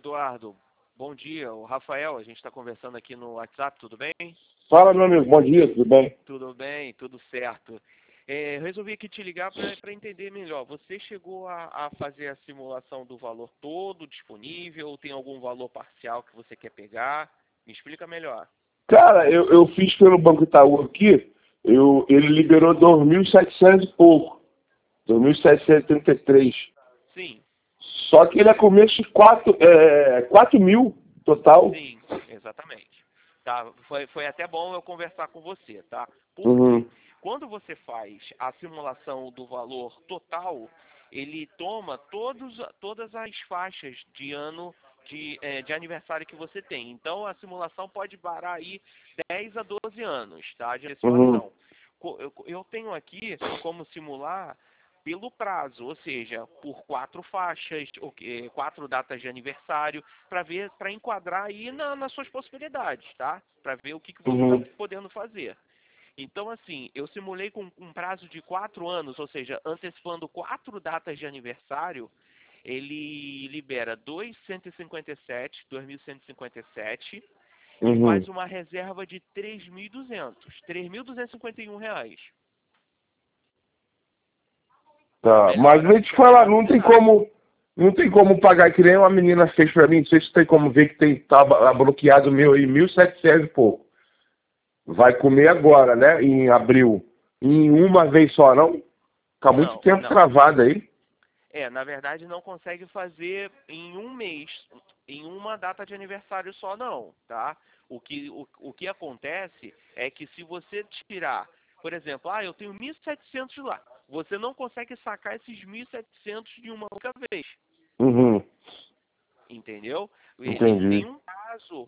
Eduardo, bom dia. O Rafael, a gente está conversando aqui no WhatsApp, tudo bem? Fala, meu amigo, bom dia, tudo bem? Tudo bem, tudo certo. Eu resolvi aqui te ligar para entender melhor. Você chegou a fazer a simulação do valor todo disponível ou tem algum valor parcial que você quer pegar? Me explica melhor. Cara, eu fiz pelo Banco Itaú aqui, ele liberou 2.700 e pouco, 2.733. Sim, Só que ele é começo de 4 mil total. sim, exatamente. Tá, foi até bom eu conversar com você, tá? Porque Uhum, quando você faz a simulação do valor total, ele toma todas as faixas de ano de aniversário que você tem. Então a simulação pode varar aí 10 a 12 anos, tá? De uhum, antecipação. Eu tenho aqui como simular pelo prazo, ou seja, por 4 faixas, quatro datas de aniversário, para enquadrar aí nas suas possibilidades, tá? Para ver o que você está uhum. podendo fazer. Então, assim, eu simulei com um prazo de 4 anos, ou seja, antecipando 4 datas de aniversário, ele libera 2.157 e Uhum. faz uma reserva de 3.251 reais. Tá, mas vou te É o falar, melhor não tem cenário. como pagar que nem uma menina fez pra mim, não sei se tem como ver que tá bloqueado o meu aí, 1.700 e pouco. Vai comer agora, né, em abril, em uma vez só, não? Tá muito Não, tempo não. travado aí. Na verdade não consegue fazer em um mês, em uma data de aniversário só não, tá? O que acontece é que se você tirar, por exemplo, eu tenho 1.700 lá, você não consegue sacar esses 1.700 de uma única vez, Uhum, entendeu? Ele tem entendi. um prazo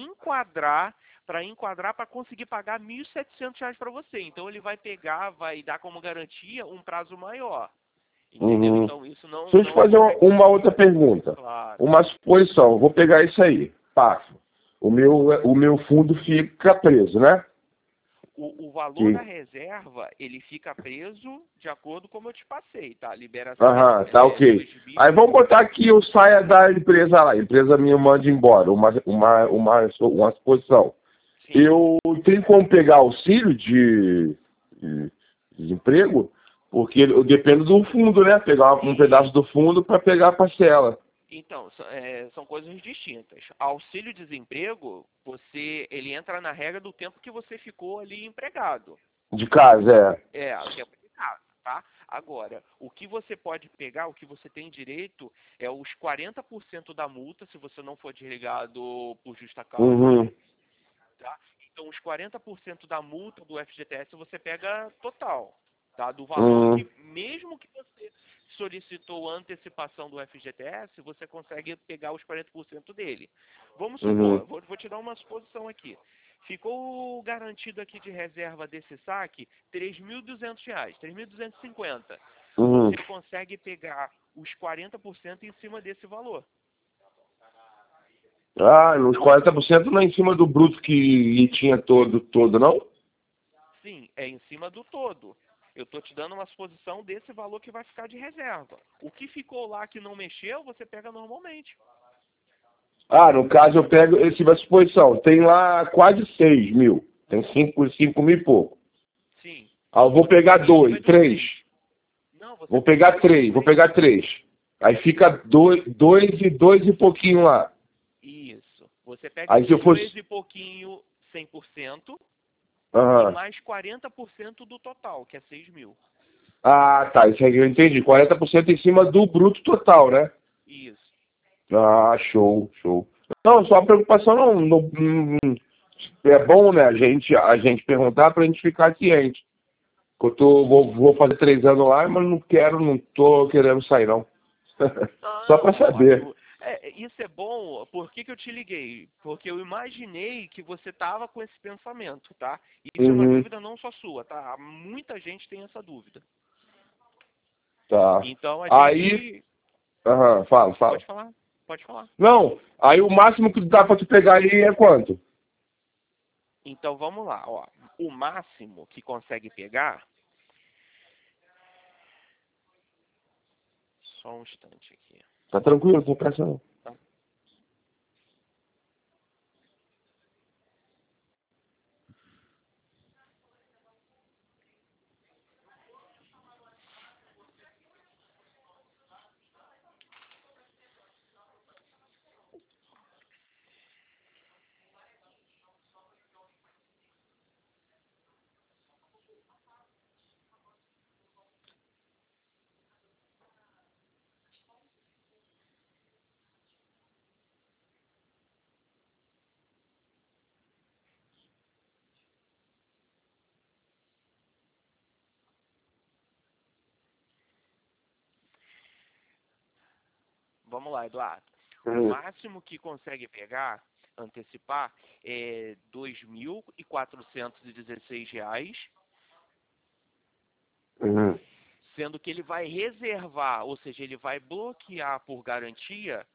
para enquadrar para conseguir pagar 1.700 reais para você. Então ele vai pegar, vai dar como garantia um prazo maior. Entendeu? Uhum. Então isso não, Deixa eu te não fazer acontece. uma outra pergunta. Claro. Uma suposição, eu vou pegar isso aí, passo. O meu fundo fica preso, né? O valor da Que, reserva, ele fica preso de acordo como eu te passei, tá? Libera aham, tá ok. 2.000. Aí vamos botar que eu saia da empresa lá, a empresa minha manda embora, uma suposição. Sim. Eu tenho como pegar auxílio de desemprego, porque eu dependo do fundo, né? Pegar um pedaço Sim. do fundo para pegar a parcela. Então, são coisas distintas. Auxílio-desemprego, ele entra na regra do tempo que você ficou ali empregado. De casa, é. O tempo de casa, tá? Agora, o que você pode pegar, o que você tem direito, é os 40% da multa, se você não for desligado por justa causa, Uhum, tá? Então, os 40% da multa do FGTS você pega total, tá? Do valor uhum, que, mesmo que você solicitou a antecipação do FGTS, você consegue pegar os 40% dele. Vamos uhum, supor, vou te dar uma suposição aqui. Ficou garantido aqui de reserva desse saque R$ 3.200, 3.250. uhum. Você consegue pegar os 40% em cima desse valor. Ah, nos 40% não é em cima do bruto que tinha todo, não? Sim, é em cima do todo. Eu estou te dando uma suposição desse valor que vai ficar de reserva. O que ficou lá que não mexeu, você pega normalmente. Ah, no caso eu pego esse da suposição. Tem lá quase 6 mil. Tem 5 mil e pouco. Sim. Ah, eu vou pegar Em cima dois, de um três. mês. Não, você Vou pega em pegar cima de um três, vou mês. pegar três. Aí fica dois e pouquinho lá. Isso. Você pega Aí se eu fosse. dois e pouquinho 100% e Aham. mais 40% do total, que é 6.000. Ah, tá. Isso aí eu entendi. 40% em cima do bruto total, né? Isso. Ah, show, show. Não, só a preocupação é bom, né? A gente perguntar pra gente ficar ciente. Que vou fazer 3 anos lá, mas não tô querendo sair, não. Só Não, pra saber. ótimo. Isso é bom. Por que eu te liguei? Porque eu imaginei que você estava com esse pensamento, tá? Isso é uma Uhum, dúvida não só sua, tá? Muita gente tem essa dúvida. tá. Então a Aí, gente. aham, fala. Pode falar, pode falar. Não, aí o máximo que dá pra tu pegar aí é quanto? Então vamos lá, ó. O máximo que consegue pegar. Só um instante aqui. Tá tranquilo, não tem pressa não. Tá? vamos lá, Eduardo. O Hum. máximo que consegue pegar, antecipar, é R$ 2.416, Uhum. sendo que ele vai reservar, ou seja, ele vai bloquear por garantia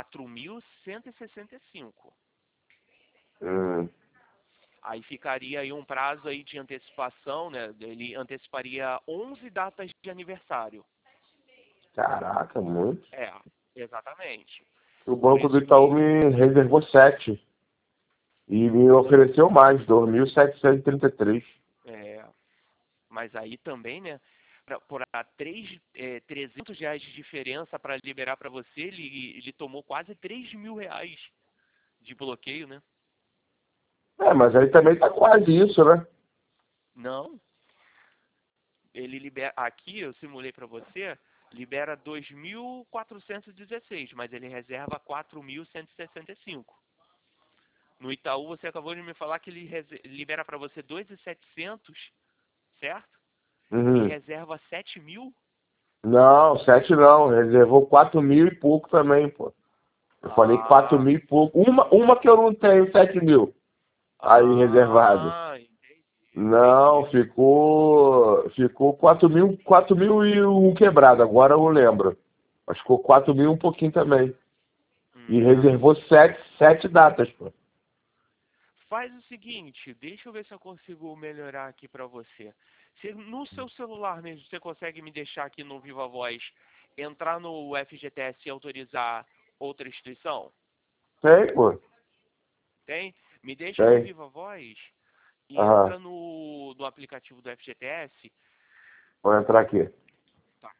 4.165. Uhum. Aí ficaria aí um prazo aí de antecipação, né? Ele anteciparia 11 datas de aniversário. Caraca, muito. É, exatamente. O Por Banco do isso Itaú que, me reservou 7 e me ofereceu mais, 2.733. é, mas aí também, né? Por R$ 300 de diferença para liberar para você, ele tomou quase R$ 3.000 de bloqueio, né? É, mas aí também tá quase isso, né? Não, ele libera. Aqui eu simulei para você, libera 2.416, mas ele reserva 4.165. No Itaú você acabou de me falar que ele libera para você 2.700, certo? E Uhum. reserva 7.000. Não, 7 não, reservou 4.000 e pouco também, pô. Eu falei 4.000 Ah, e pouco. Uma que eu não tenho, 7.000 aí reservado. entendi, Não, entendi. ficou 4.000 e um quebrado, agora eu lembro. Mas ficou 4.000 e um pouquinho também. E Tá. reservou sete datas, pô. Faz o seguinte, deixa eu ver se eu consigo melhorar aqui para você. No seu celular mesmo, você consegue me deixar aqui no Viva Voz, entrar no FGTS e autorizar outra instituição? Tem, pô. Tem? Me deixa no Tem. Viva Voz e Aham. entra no aplicativo do FGTS. Vou entrar aqui. Tá.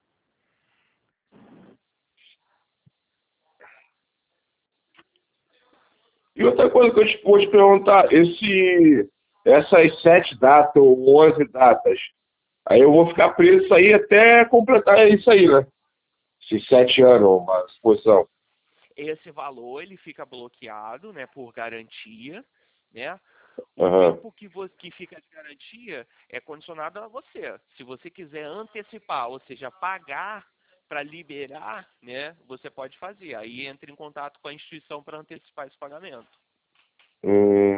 E outra coisa que eu vou te perguntar, essas 7 datas ou 11 datas, aí eu vou ficar preso isso aí até completar isso aí, né? Esses 7 anos, uma exposição. Esse valor ele fica bloqueado, né, por garantia, né? O Aham. tempo que fica de garantia é condicionado a você. Se você quiser antecipar, ou seja, pagar para liberar, né, você pode fazer. Aí entra em contato com a instituição para antecipar esse pagamento. Hum.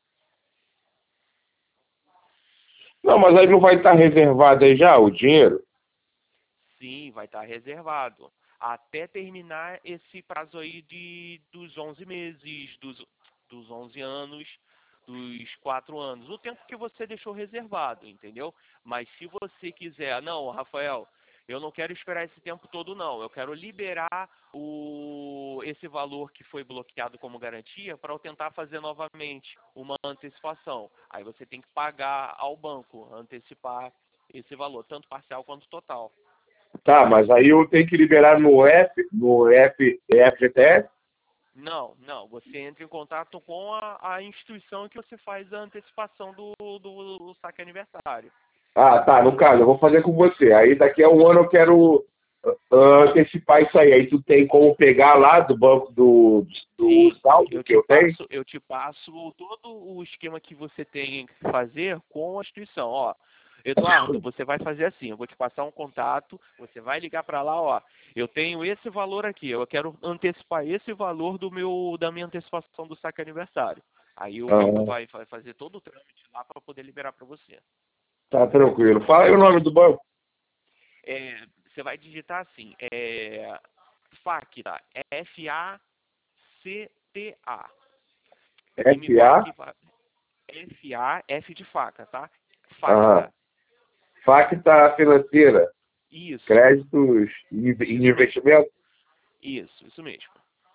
Não, mas aí não vai estar reservado aí já o dinheiro? Sim, vai estar reservado. Até terminar esse prazo aí dos 11 meses, dos 11 anos, dos 4 anos. O tempo que você deixou reservado, entendeu? Mas se você quiser, não, Rafael, eu não quero esperar esse tempo todo, não. Eu quero liberar esse valor que foi bloqueado como garantia para eu tentar fazer novamente uma antecipação. Aí você tem que pagar ao banco, antecipar esse valor, tanto parcial quanto total. Tá, mas aí eu tenho que liberar no FGTS? Não, não. Você entra em contato com a instituição que você faz a antecipação do saque aniversário. Ah, tá, no caso, eu vou fazer com você. Aí daqui a um ano eu quero antecipar isso aí. Aí tu tem como pegar lá do banco do Sim, saldo que eu tenho? eu te passo todo o esquema que você tem que fazer com a instituição. Ó, Eduardo, você vai fazer assim, eu vou te passar um contato, você vai ligar para lá, ó, eu tenho esse valor aqui, eu quero antecipar esse valor da minha antecipação do saque aniversário. Aí o banco Ah, vai fazer todo o trâmite lá para poder liberar para você. tá tranquilo. Fala aí o nome do banco. Você vai digitar assim, FACTA, FACTA. E me fala FA? aqui, FA, F de faca, tá? Aham. Facta. Facta Financeira. Isso, Créditos e isso mesmo. investimento? Isso mesmo.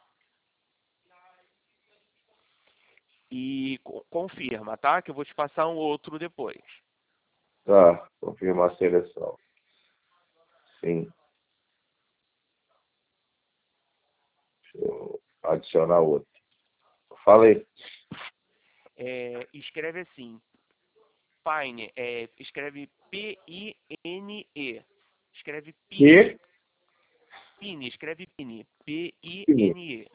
E confirma, tá? Que eu vou te passar um outro depois. Tá, confirmar a seleção. Sim. Deixa eu adicionar outro. Falei. Escreve assim, Pine, escreve P-I-N-E. Escreve Pine. E? Pine, escreve Pine. P-I-N-E.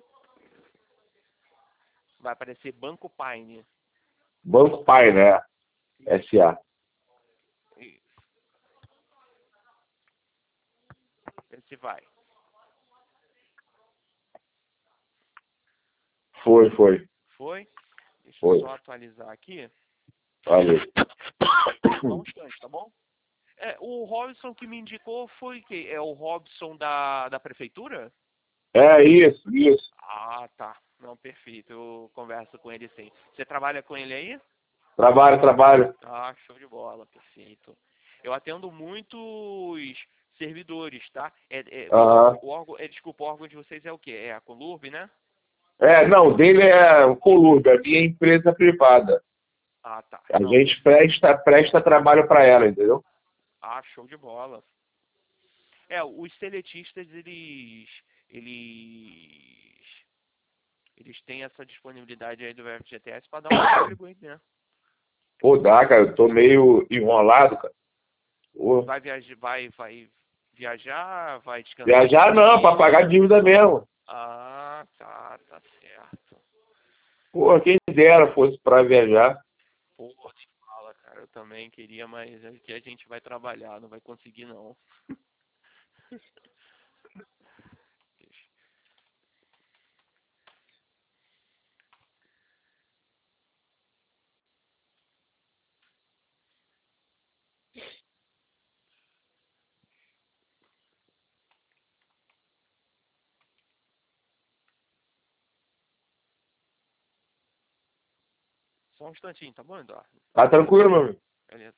Vai aparecer Banco Pine. Banco Pai, né? SA. Isso. Esse vai. Foi, foi, Foi? Deixa eu foi. só atualizar aqui. Valeu. Só um instante, tá bom? O Robson que me indicou foi que é o Robson da prefeitura? É isso, isso. Ah, tá. Não, perfeito. Eu converso com ele sim. Você trabalha com ele aí? Trabalho, trabalho. Ah, show de bola, perfeito. Eu atendo muitos servidores, tá? Aham. O órgão, desculpa, o órgão de vocês é o quê? É a Colurb, né? Não, dele é o Colurbe, a minha empresa privada. Ah, tá. A Não, gente perfeito. presta trabalho para ela, entendeu? Ah, show de bola. Os seletistas, eles, eles têm essa disponibilidade aí do FGTS para dar um fôlego aí, né? Pô, dá, cara, eu tô meio enrolado, cara. Pô. Vai viajar, vai descansar com a Viajar não, para família. pagar dívida mesmo. Ah, tá certo. Pô, quem dera fosse para viajar. Pô, te fala, cara, eu também queria, mas aqui a gente vai trabalhar, não vai conseguir não. Só um instantinho, tá bom, Eduardo? Tá tranquilo, meu amigo? Beleza.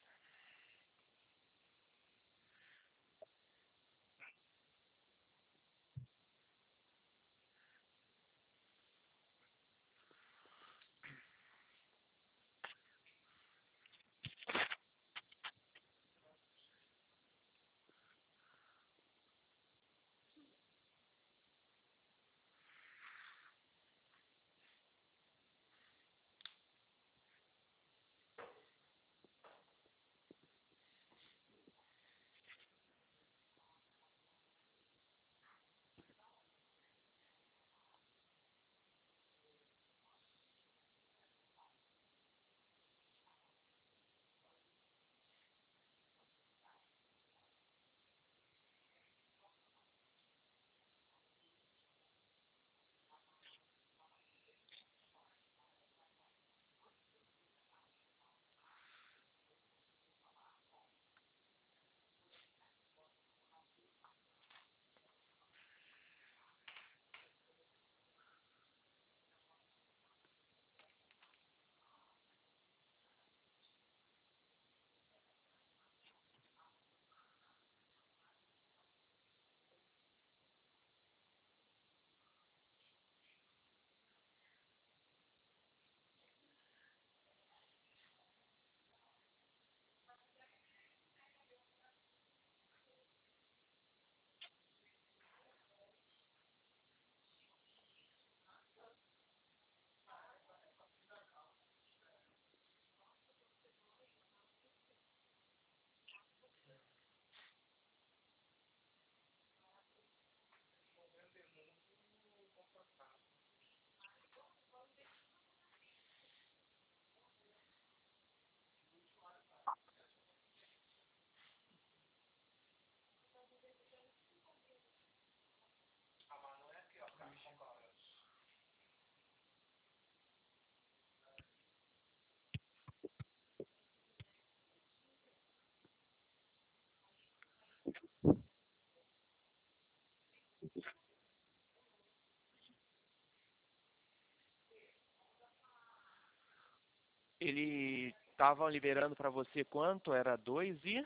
Ele estavam liberando para você quanto? Era 2 e...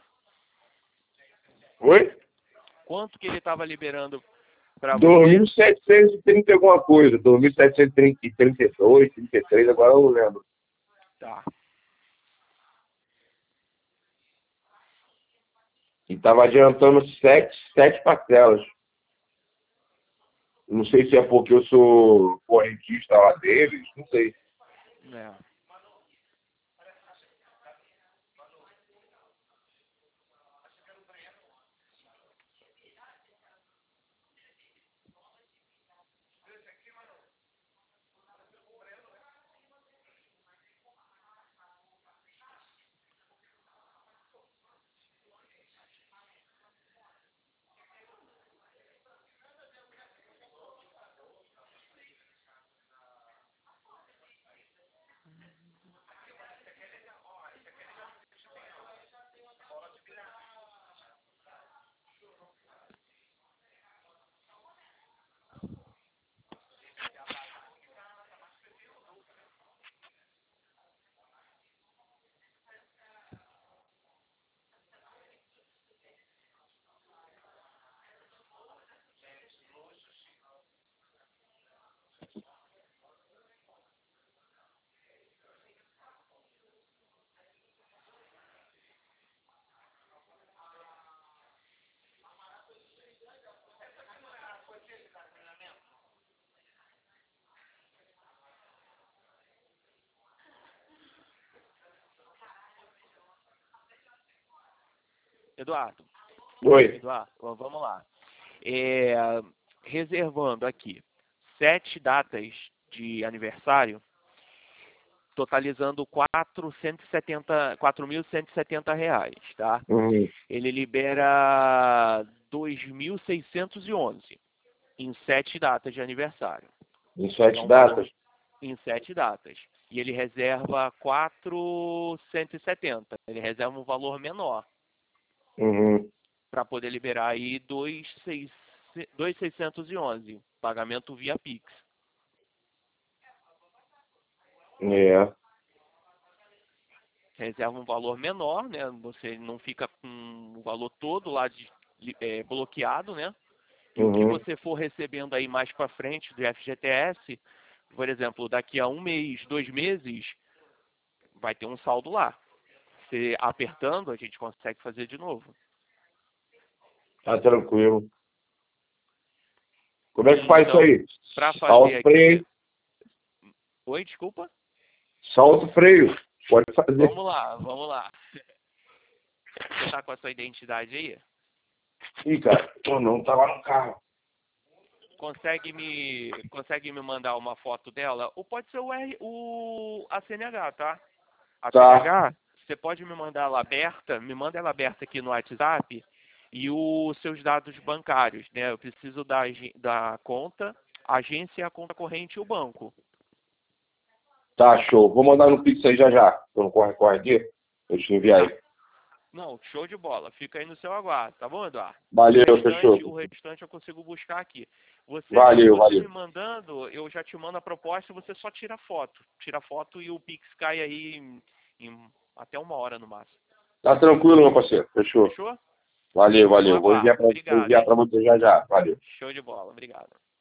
Oi? Quanto que ele estava liberando para você? 2.730 alguma coisa. 2.732, 33, agora eu não lembro. Tá. E tava adiantando sete parcelas. Não sei se é porque eu sou correntista lá deles, não sei. É. Eduardo, Oi. vamos lá. Reservando aqui 7 datas de aniversário, totalizando R$ 4.170, tá? Uhum. Ele libera 2.611 em 7 datas de aniversário. Em É 7 um valor datas? em 7 datas. E ele reserva 4.170. Ele reserva um valor menor Uhum. para poder liberar aí 2.611. Pagamento via Pix. É. Reserva um valor menor, né? Você não fica com o valor todo lá bloqueado, né? E o que Uhum. você for recebendo aí mais para frente do FGTS, por exemplo, daqui a 1 mês, 2 meses, vai ter um saldo lá. Você apertando, a gente consegue fazer de novo. Tá tranquilo. Como é que faz isso Então, aí? para fazer Salto aqui... freio. Oi, desculpa? Salto freio. Pode fazer. Vamos lá, vamos lá. Você tá com a sua identidade aí? Ih, cara. Pô, não, tá lá no carro. Consegue me mandar uma foto dela? Ou pode ser a CNH, tá? A Tá. CNH, você pode me mandar ela aberta, me manda ela aberta aqui no WhatsApp e os seus dados bancários, né? Eu preciso da conta, a agência, a conta corrente e o banco. Tá, show. Vou mandar no Pix aí já já. Tô no corre-corre aqui. Deixa eu enviar Tá. aí. Não, show de bola. Fica aí no seu aguardo, tá bom, Eduardo? Valeu, fechou. O restante eu consigo buscar aqui. Valeu, Você valeu. me mandando, eu já te mando a proposta e você só tira foto. Tira foto e o Pix cai aí em até 1 hora no máximo. Tá tranquilo, meu parceiro. Fechou. Fechou? Valeu, No valeu. Vou aguardo. vou Obrigado, enviar hein? pra você já já. Valeu. Show de bola. Obrigado.